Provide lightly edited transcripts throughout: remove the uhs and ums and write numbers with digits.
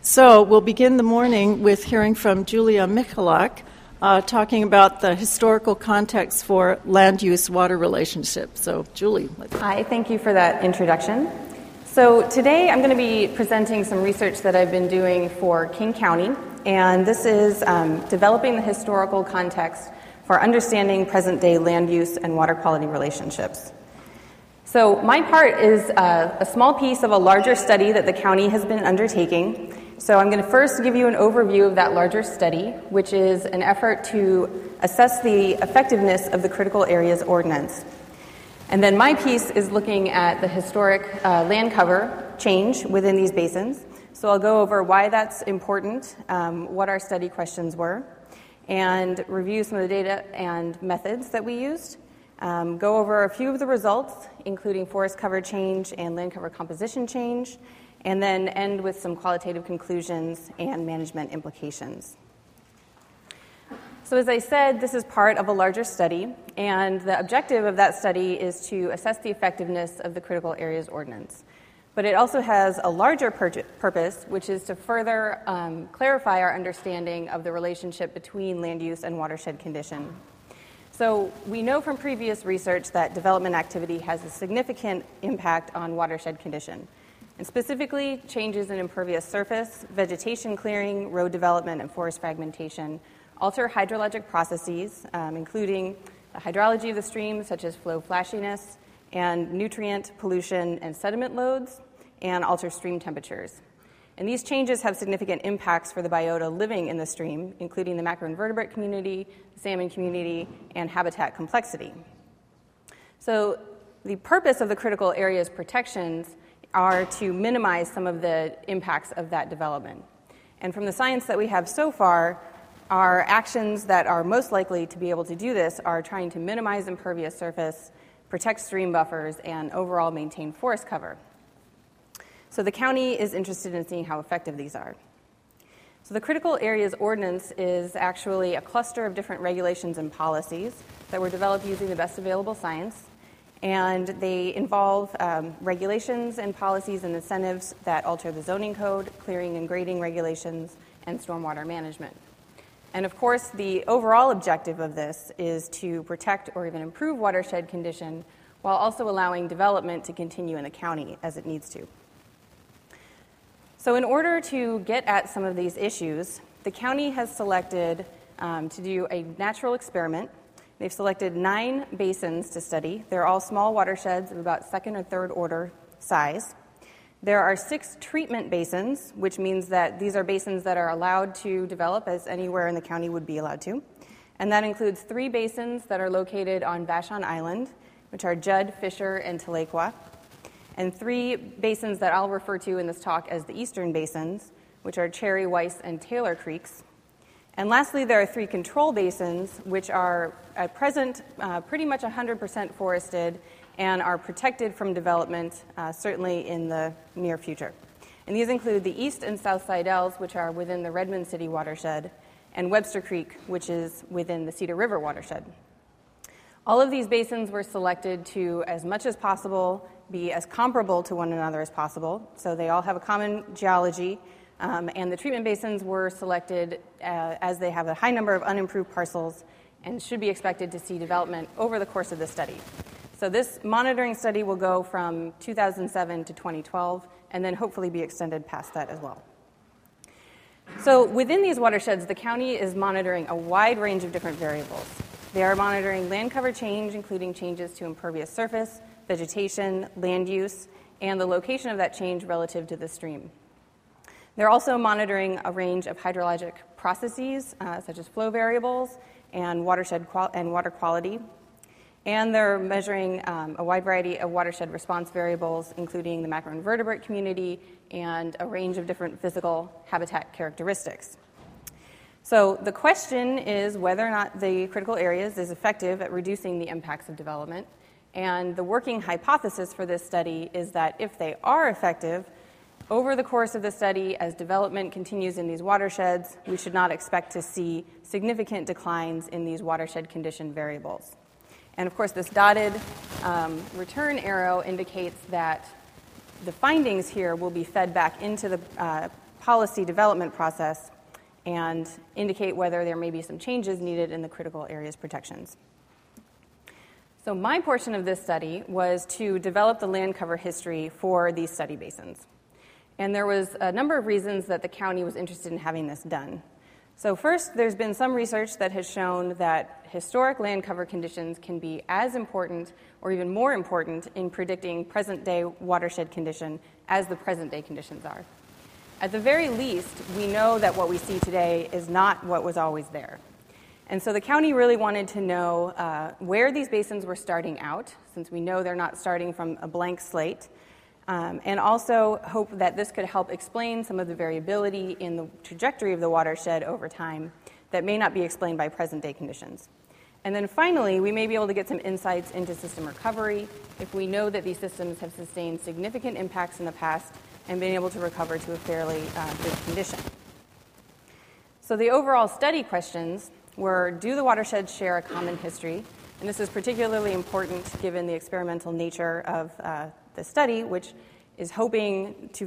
So we'll begin the morning with hearing from Julia Michalak, talking about the historical context for land-use-water relationship. So, Julie. Hi, thank you for that introduction. So today I'm going to be presenting some research that I've been doing for King County, and this is developing the historical context for understanding present-day land use and water quality relationships. So my part is a small piece of a larger study that the county has been undertaking. So I'm going to first give you an overview of that larger study, which is an effort to assess the effectiveness of the Critical Areas Ordinance. And then my piece is looking at the historic land cover change within these basins. So I'll go over why that's important, what our study questions were, and review some of the data and methods that we used. Go over a few of the results, including forest cover change and land cover composition change, and then end with some qualitative conclusions and management implications. So as I said, this is part of a larger study, and the objective of that study is to assess the effectiveness of the Critical Areas Ordinance. But it also has a larger purpose, which is to further clarify our understanding of the relationship between land use and watershed condition. So we know from previous research that development activity has a significant impact on watershed condition, and specifically changes in impervious surface, vegetation clearing, road development, and forest fragmentation alter hydrologic processes, including the hydrology of the stream, such as flow flashiness, and nutrient, pollution, and sediment loads, and alter stream temperatures. And these changes have significant impacts for the biota living in the stream, including the macroinvertebrate community, salmon community, and habitat complexity. So the purpose of the critical areas protections are to minimize some of the impacts of that development. And from the science that we have so far, our actions that are most likely to be able to do this are trying to minimize impervious surface, protect stream buffers, and overall maintain forest cover. So the county is interested in seeing how effective these are. So the Critical Areas Ordinance is actually a cluster of different regulations and policies that were developed using the best available science. And they involve regulations and policies and incentives that alter the zoning code, clearing and grading regulations, and stormwater management. And of course, the overall objective of this is to protect or even improve watershed condition while also allowing development to continue in the county as it needs to. So in order to get at some of these issues, the county has selected to do a natural experiment. They've selected 9 basins to study. They're all small watersheds of about second or third order size. There are 6 treatment basins, which means that these are basins that are allowed to develop as anywhere in the county would be allowed to. And that includes 3 basins that are located on Vashon Island, which are Judd, Fisher, and Tahlequah, and 3 basins that I'll refer to in this talk as the eastern basins, which are Cherry, Weiss, and Taylor Creeks. And lastly, there are 3 control basins, which are at present pretty much 100% forested and are protected from development, certainly in the near future. And these include the East and South Sidels, which are within the Redmond City watershed, and Webster Creek, which is within the Cedar River watershed. All of these basins were selected to, as much as possible, be as comparable to one another as possible. So they all have a common geology, and the treatment basins were selected as they have a high number of unimproved parcels and should be expected to see development over the course of the study. So this monitoring study will go from 2007 to 2012 and then hopefully be extended past that as well. So within these watersheds, the county is monitoring a wide range of different variables. They are monitoring land cover change, including changes to impervious surface, vegetation, land use, and the location of that change relative to the stream. They're also monitoring a range of hydrologic processes, such as flow variables and watershed and water quality. And they're measuring a wide variety of watershed response variables, including the macroinvertebrate community and a range of different physical habitat characteristics. So the question is whether or not the critical areas is effective at reducing the impacts of development. And the working hypothesis for this study is that if they are effective, over the course of the study, as development continues in these watersheds, we should not expect to see significant declines in these watershed condition variables. And of course, this dotted return arrow indicates that the findings here will be fed back into the policy development process and indicate whether there may be some changes needed in the critical areas protections. So my portion of this study was to develop the land cover history for these study basins. And there was a number of reasons that the county was interested in having this done. So first, there's been some research that has shown that historic land cover conditions can be as important or even more important in predicting present-day watershed condition as the present-day conditions are. At the very least, we know that what we see today is not what was always there. And so the county really wanted to know where these basins were starting out, since we know they're not starting from a blank slate, and also hope that this could help explain some of the variability in the trajectory of the watershed over time that may not be explained by present-day conditions. And then finally, we may be able to get some insights into system recovery if we know that these systems have sustained significant impacts in the past and been able to recover to a fairly good condition. So the overall study questions were, do the watersheds share a common history? And this is particularly important given the experimental nature of the study, which is hoping to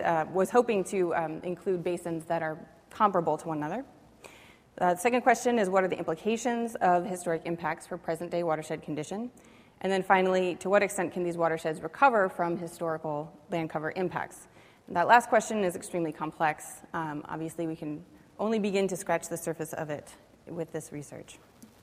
include basins that are comparable to one another. The second question is, what are the implications of historic impacts for present-day watershed condition? And then finally, to what extent can these watersheds recover from historical land cover impacts? And that last question is extremely complex. Obviously, we can only begin to scratch the surface of it with this research.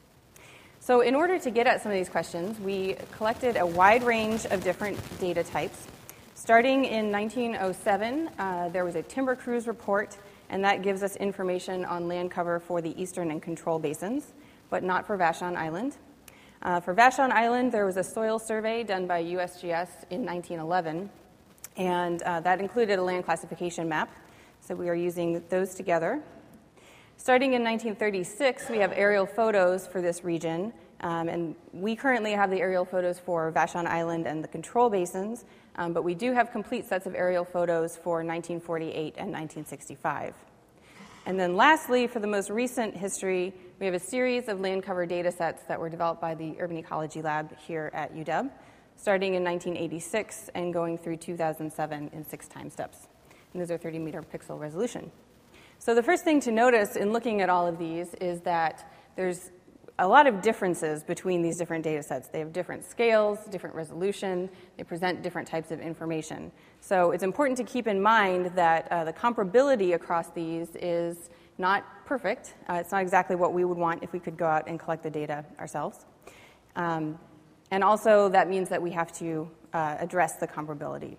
So in order to get at some of these questions, we collected a wide range of different data types. Starting in 1907, there was a timber cruise report, and that gives us information on land cover for the eastern and control basins, but not for Vashon Island. For Vashon Island, there was a soil survey done by USGS in 1911, and that included a land classification map, so we are using those together. Starting in 1936, we have aerial photos for this region, and we currently have the aerial photos for Vashon Island and the control basins, but we do have complete sets of aerial photos for 1948 and 1965. And then lastly, for the most recent history, we have a series of land cover data sets that were developed by the Urban Ecology Lab here at UW, starting in 1986 and going through 2007 in 6 time steps. And those are 30-meter pixel resolution. So the first thing to notice in looking at all of these is that there's a lot of differences between these different data sets. They have different scales, different resolution, they present different types of information. So it's important to keep in mind that the comparability across these is not perfect. It's not exactly what we would want if we could go out and collect the data ourselves. And also that means that we have to address the comparability.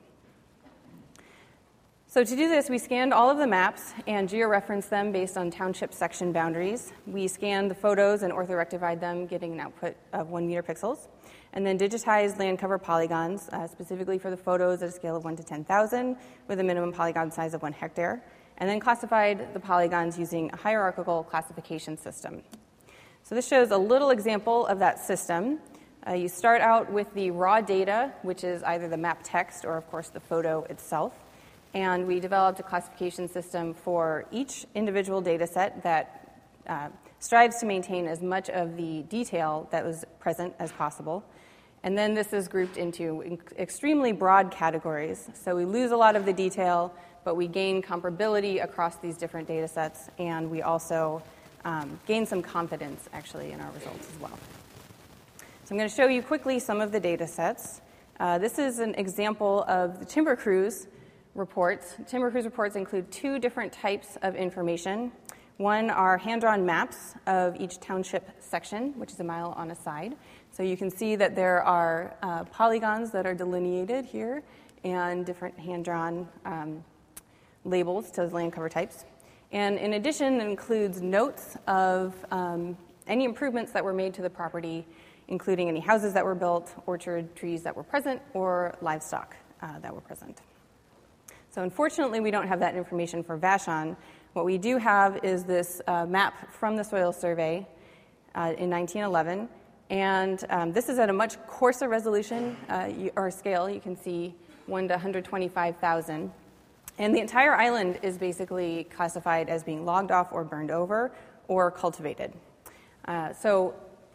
So to do this, we scanned all of the maps and georeferenced them based on township section boundaries. We scanned the photos and orthorectified them, getting an output of 1 meter pixels, and then digitized land cover polygons, specifically for the photos at a scale of 1 to 10,000, with a minimum polygon size of 1 hectare, and then classified the polygons using a hierarchical classification system. So this shows a little example of that system. You start out with the raw data, which is either the map text or, of course, the photo itself. And we developed a classification system for each individual data set that strives to maintain as much of the detail that was present as possible. And then this is grouped into extremely broad categories. So we lose a lot of the detail, but we gain comparability across these different data sets, and we also gain some confidence, actually, in our results as well. So I'm going to show you quickly some of the data sets. This is an example of the Timber Cruise reports. Timber Cruise reports include 2 different types of information. One are hand-drawn maps of each township section, which is a mile on a side. So you can see that there are polygons that are delineated here and different hand-drawn labels to those land cover types. And in addition, it includes notes of any improvements that were made to the property, including any houses that were built, orchard trees that were present, or livestock that were present. So unfortunately, we don't have that information for Vashon. What we do have is this map from the soil survey in 1911. And this is at a much coarser resolution or scale. You can see 1 to 125,000. And the entire island is basically classified as being logged off or burned over or cultivated. So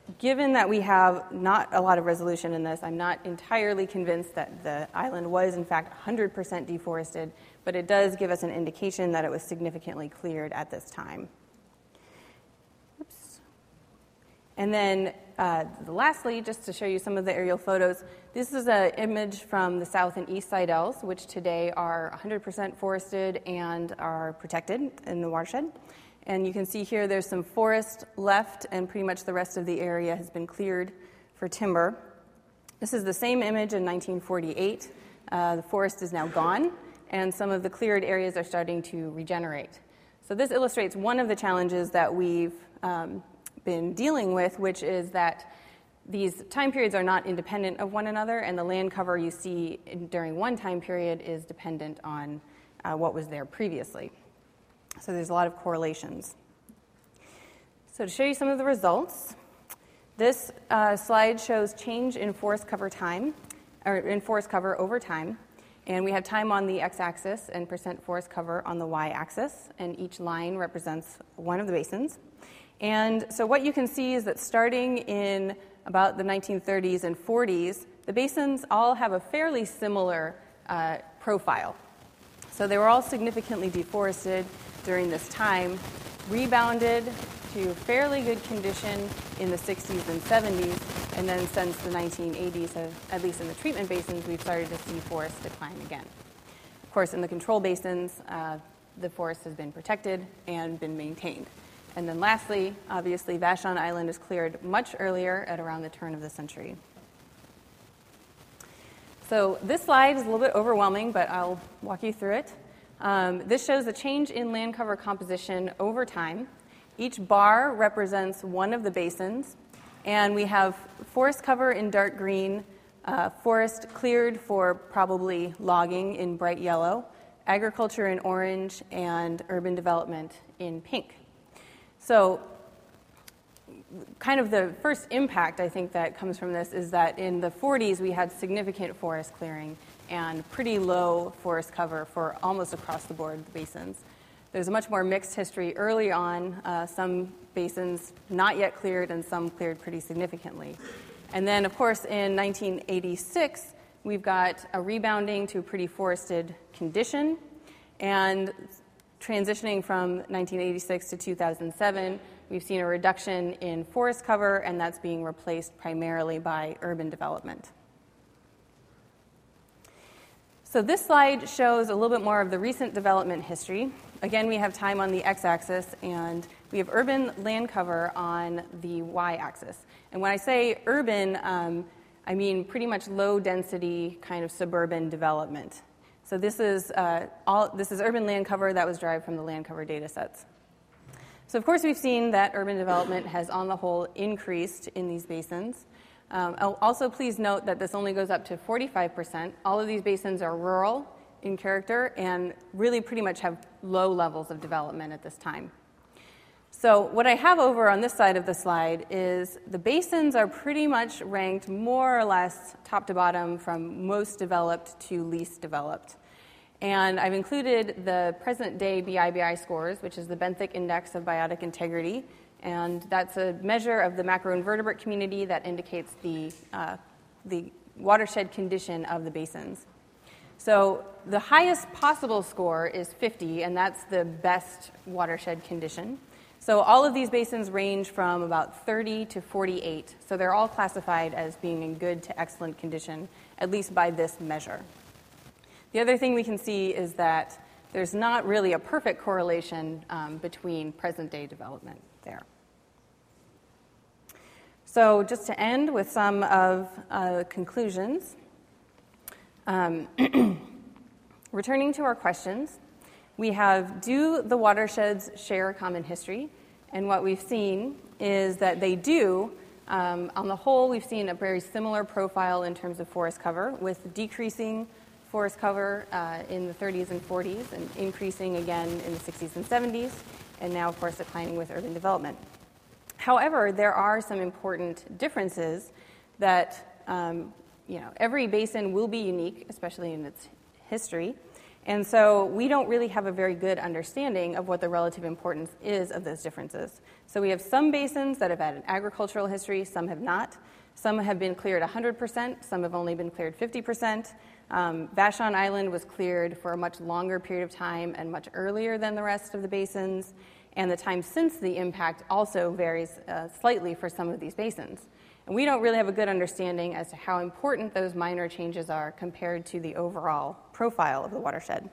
given that we have not a lot of resolution in this, I'm not entirely convinced that the island was, in fact, 100% deforested, but it does give us an indication that it was significantly cleared at this time. Oops. And then lastly, just to show you some of the aerial photos, this is an image from the South and East Sidels, which today are 100% forested and are protected in the watershed. And you can see here there's some forest left, and pretty much the rest of the area has been cleared for timber. This is the same image in 1948. The forest is now gone, and some of the cleared areas are starting to regenerate. So this illustrates one of the challenges that we've been dealing with, which is that these time periods are not independent of one another, and the land cover you see during one time period is dependent on what was there previously. So there's a lot of correlations. So to show you some of the results, this slide shows change in forest cover time, or in forest cover over time. And we have time on the x-axis and percent forest cover on the y-axis, and each line represents one of the basins. And so what you can see is that starting in about the 1930s and 40s, the basins all have a fairly similar profile. So they were all significantly deforested during this time, rebounded to fairly good condition in the 60s and 70s, and then since the 1980s, at least in the treatment basins, we've started to see forest decline again. Of course, in the control basins, the forest has been protected and been maintained. And then lastly, obviously, Vashon Island is cleared much earlier at around the turn of the century. So this slide is a little bit overwhelming, but I'll walk you through it. This shows a change in land cover composition over time. Each bar represents one of the basins, and we have forest cover in dark green, forest cleared for probably logging in bright yellow, agriculture in orange, and urban development in pink. So kind of the first impact, I think, that comes from this is that in the 40s we had significant forest clearing and pretty low forest cover for almost across the board basins. There's a much more mixed history early on, some basins not yet cleared and some cleared pretty significantly. And then, of course, in 1986, we've got a rebounding to a pretty forested condition, and transitioning from 1986 to 2007, we've seen a reduction in forest cover, and that's being replaced primarily by urban development. So this slide shows a little bit more of the recent development history. Again, we have time on the x-axis, and we have urban land cover on the y-axis. And when I say urban, I mean pretty much low-density kind of suburban development. So this is urban land cover that was derived from the land cover data sets. So, of course, we've seen that urban development has, on the whole, increased in these basins. Also, please note that this only goes up to 45%. All of these basins are rural in character and really pretty much have low levels of development at this time. So what I have over on this side of the slide is the basins are pretty much ranked more or less top to bottom from most developed to least developed. And I've included the present-day BIBI scores, which is the benthic index of biotic integrity, and that's a measure of the macroinvertebrate community that indicates the watershed condition of the basins. So the highest possible score is 50, and that's the best watershed condition. So all of these basins range from about 30 to 48, so they're all classified as being in good to excellent condition, at least by this measure. The other thing we can see is that there's not really a perfect correlation between present-day development there. So just to end with some of conclusions, returning to our questions, we have, do the watersheds share a common history? And what we've seen is that they do. On the whole, we've seen a very similar profile in terms of forest cover, with decreasing forest cover in the 30s and 40s and increasing again in the 60s and 70s, and now, of course, declining with urban development. However, there are some important differences that, every basin will be unique, especially in its history, And so we don't really have a very good understanding of what the relative importance is of those differences. So we have some basins that have had an agricultural history, some have not. Some have been cleared 100%, some have only been cleared 50%. Vashon Island was cleared for a much longer period of time and much earlier than the rest of the basins. And the time since the impact also varies slightly for some of these basins. And we don't really have a good understanding as to how important those minor changes are compared to the overall profile of the watershed.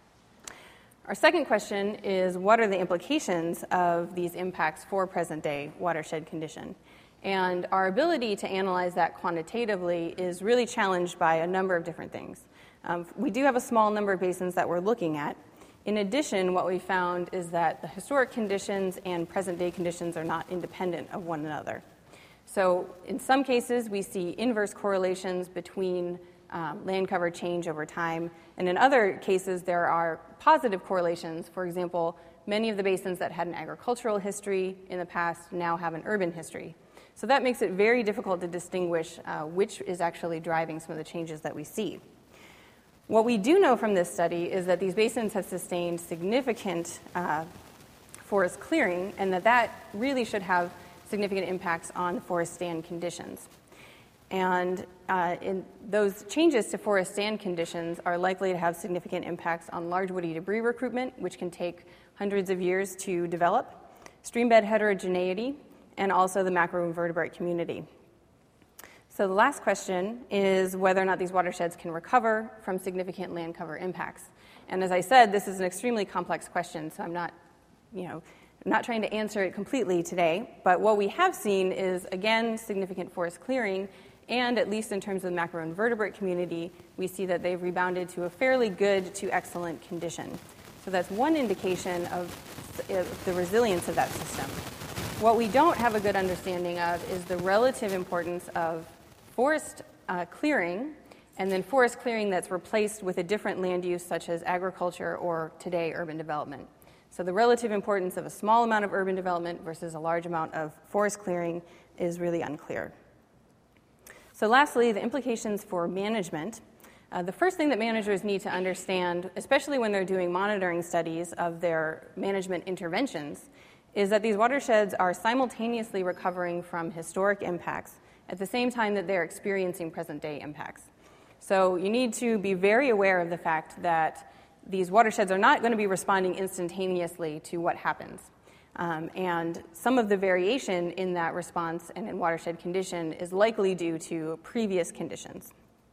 Our second question is, what are the implications of these impacts for present-day watershed condition? And our ability to analyze that quantitatively is really challenged by a number of different things. We do have a small number of basins that we're looking at. In addition, what we found is that the historic conditions and present-day conditions are not independent of one another. So in some cases, we see inverse correlations between land cover change over time, and in other cases, there are positive correlations. For example, many of the basins that had an agricultural history in the past now have an urban history. So that makes it very difficult to distinguish which is actually driving some of the changes that we see. What we do know from this study is that these basins have sustained significant forest clearing, and that really should have significant impacts on forest stand conditions. And in those changes to forest stand conditions are likely to have significant impacts on large woody debris recruitment, which can take hundreds of years to develop, streambed heterogeneity, and also the macroinvertebrate community. So the last question is whether or not these watersheds can recover from significant land cover impacts. And as I said, this is an extremely complex question, so I'm not trying to answer it completely today. But what we have seen is, again, significant forest clearing, and at least in terms of the macroinvertebrate community, we see that they've rebounded to a fairly good to excellent condition. So that's one indication of the resilience of that system. What we don't have a good understanding of is the relative importance of forest clearing, and then forest clearing that's replaced with a different land use, such as agriculture or today urban development. So the relative importance of a small amount of urban development versus a large amount of forest clearing is really unclear. So lastly, the implications for management. The first thing that managers need to understand, especially when they're doing monitoring studies of their management interventions, is that these watersheds are simultaneously recovering from historic impacts at the same time that they're experiencing present-day impacts. So you need to be very aware of the fact that these watersheds are not going to be responding instantaneously to what happens. And some of the variation in that response and in watershed condition is likely due to previous conditions.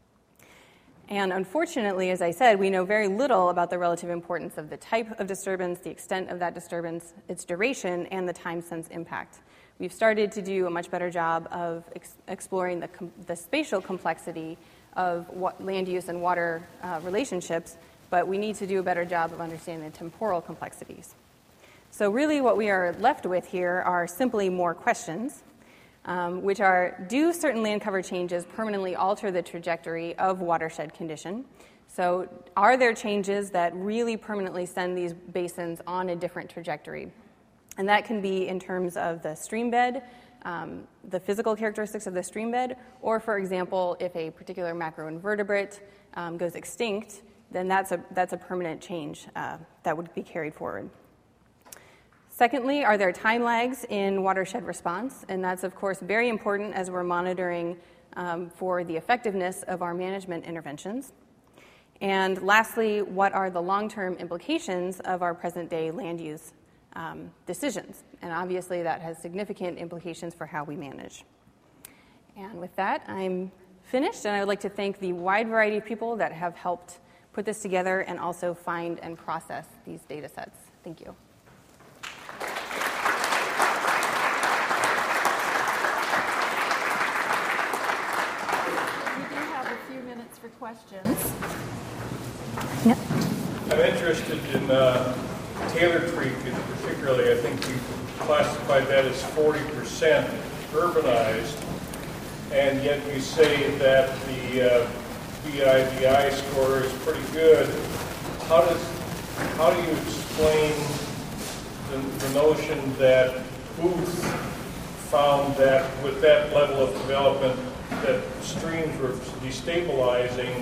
And unfortunately, as I said, we know very little about the relative importance of the type of disturbance, the extent of that disturbance, its duration, and the time since impact. We've started to do a much better job of exploring the spatial complexity of land use and water relationships, but we need to do a better job of understanding the temporal complexities. So really what we are left with here are simply more questions, which are, do certain land cover changes permanently alter the trajectory of watershed condition? So are there changes that really permanently send these basins on a different trajectory? And that can be in terms of the stream bed, the physical characteristics of the stream bed, or for example, if a particular macroinvertebrate goes extinct, then that's a permanent change that would be carried forward. Secondly, are there time lags in watershed response? And that's, of course, very important as we're monitoring for the effectiveness of our management interventions. And lastly, what are the long-term implications of our present-day land use decisions? And obviously, that has significant implications for how we manage. And with that, I'm finished, and I would like to thank the wide variety of people that have helped put this together and also find and process these data sets. Thank you. For questions. Yep. I'm interested in Taylor Creek, particularly. I think we classified that as 40% urbanized, and yet you say that the BIDI score is pretty good. How do you explain the notion that Booth found that with that level of development that streams were destabilizing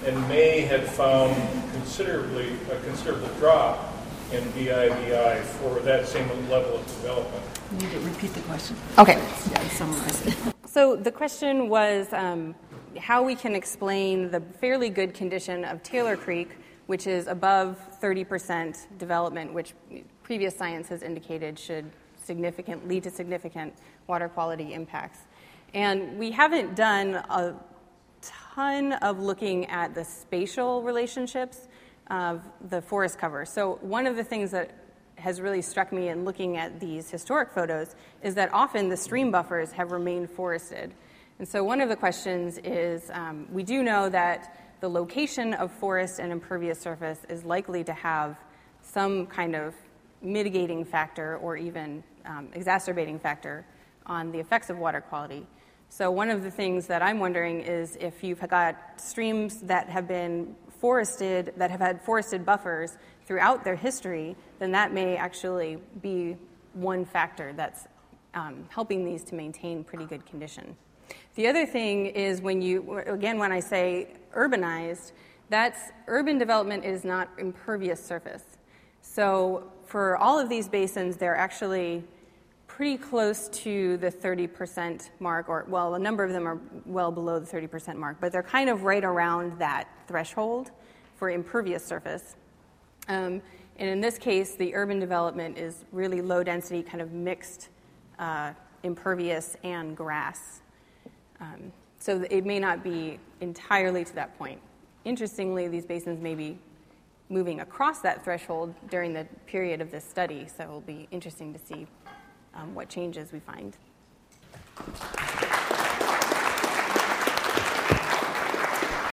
and May had found a considerable drop in BIBI for that same level of development. You need to repeat the question. Okay. Yeah, summarize it. So the question was how we can explain the fairly good condition of Taylor Creek, which is above 30% development, which previous science has indicated should lead to significant water quality impacts. And we haven't done a ton of looking at the spatial relationships of the forest cover. So one of the things that has really struck me in looking at these historic photos is that often the stream buffers have remained forested. And so one of the questions is, we do know that the location of forest and impervious surface is likely to have some kind of mitigating factor or even exacerbating factor on the effects of water quality. So one of the things that I'm wondering is if you've got streams that have been forested, that have had forested buffers throughout their history, then that may actually be one factor that's helping these to maintain pretty good condition. The other thing is when I say urbanized, that's urban development is not impervious surface. So for all of these basins, they're actually pretty close to the 30% mark, a number of them are well below the 30% mark, but they're kind of right around that threshold for impervious surface. And in this case, the urban development is really low density, kind of mixed impervious and grass. So it may not be entirely to that point. Interestingly, these basins may be moving across that threshold during the period of this study, so it will be interesting to see what changes we find.